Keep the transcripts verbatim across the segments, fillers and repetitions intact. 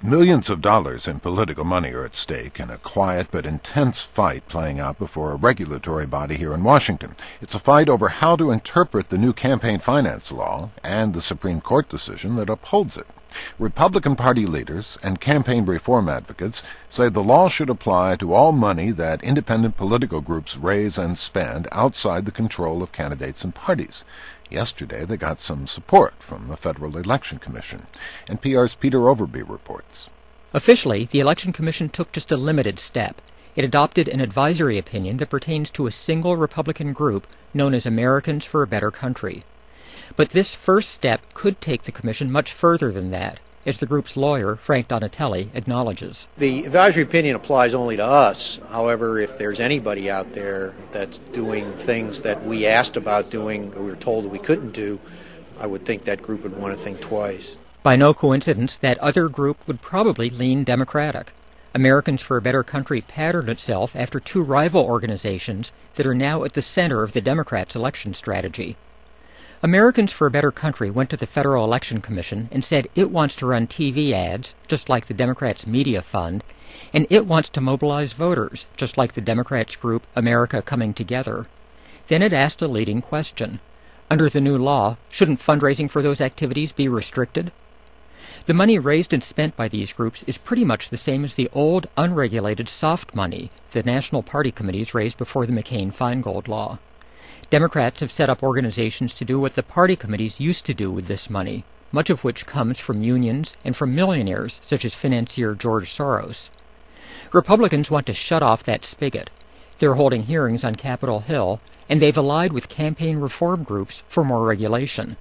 Millions of dollars in political money are at stake in a quiet but intense fight playing out before a regulatory body here in Washington. It's a fight over how to interpret the new campaign finance law and the Supreme Court decision that upholds it. Republican Party leaders and campaign reform advocates say the law should apply to all money that independent political groups raise and spend outside the control of candidates and parties. Yesterday, they got some support from the Federal Election Commission. N P R's Peter Overby reports. Officially, the Election Commission took just a limited step. It adopted an advisory opinion that pertains to a single Republican group known as Americans for a Better Country. But this first step could take the Commission much further than that, as the group's lawyer, Frank Donatelli, acknowledges. The advisory opinion applies only to us. However, if there's anybody out there that's doing things that we asked about doing or we were told that we couldn't do, I would think that group would want to think twice. By no coincidence, that other group would probably lean Democratic. Americans for a Better Country patterned itself after two rival organizations that are now at the center of the Democrats' election strategy. Americans for a Better Country went to the Federal Election Commission and said it wants to run T V ads, just like the Democrats' media fund, and it wants to mobilize voters, just like the Democrats' group America Coming Together. Then it asked a leading question. Under the new law, shouldn't fundraising for those activities be restricted? The money raised and spent by these groups is pretty much the same as the old, unregulated soft money the National Party Committees raised before the McCain-Feingold law. Democrats have set up organizations to do what the party committees used to do with this money, much of which comes from unions and from millionaires such as financier George Soros. Republicans want to shut off that spigot. They're holding hearings on Capitol Hill, and they've allied with campaign reform groups for more regulation.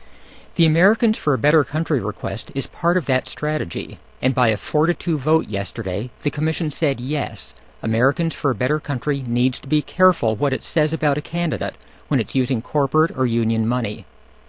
The Americans for a Better Country request is part of that strategy, and by a four to two vote yesterday, the Commission said yes, Americans for a Better Country needs to be careful what it says about a candidate when it's using corporate or union money.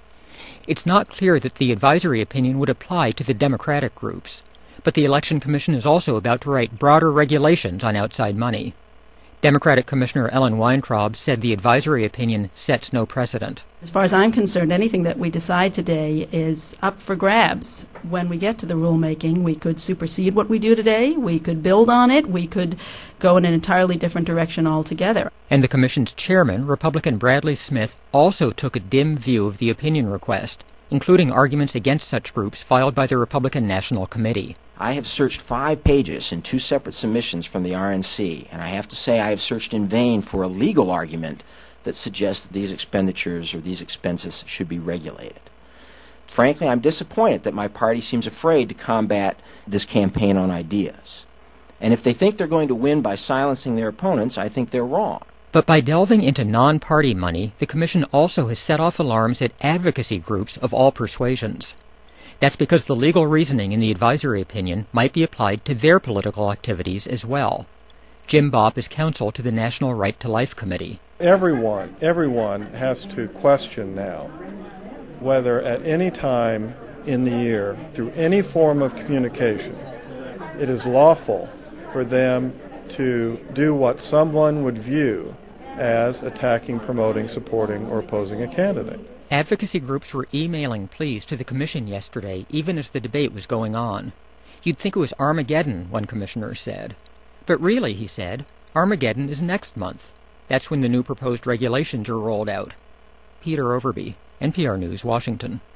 It's not clear that the advisory opinion would apply to the Democratic groups, but the Election Commission is also about to write broader regulations on outside money. Democratic Commissioner Ellen Weintraub said the advisory opinion sets no precedent. As far as I'm concerned, anything that we decide today is up for grabs. When we get to the rulemaking, we could supersede what we do today, we could build on it, we could go in an entirely different direction altogether. And the Commission's chairman, Republican Bradley Smith, also took a dim view of the opinion request, including arguments against such groups filed by the Republican National Committee. I have searched five pages in two separate submissions from the R N C, and I have to say I have searched in vain for a legal argument that suggests that these expenditures or these expenses should be regulated. Frankly, I'm disappointed that my party seems afraid to combat this campaign on ideas. And if they think they're going to win by silencing their opponents, I think they're wrong. But by delving into non-party money, the Commission also has set off alarms at advocacy groups of all persuasions. That's because the legal reasoning in the advisory opinion might be applied to their political activities as well. Jim Bopp is counsel to the National Right to Life Committee. Everyone, everyone has to question now whether at any time in the year, through any form of communication, it is lawful for them to do what someone would view as attacking, promoting, supporting, or opposing a candidate. Advocacy groups were emailing pleas to the Commission yesterday, even as the debate was going on. You'd think it was Armageddon, one commissioner said. But really, he said, Armageddon is next month. That's when the new proposed regulations are rolled out. Peter Overby, N P R News, Washington.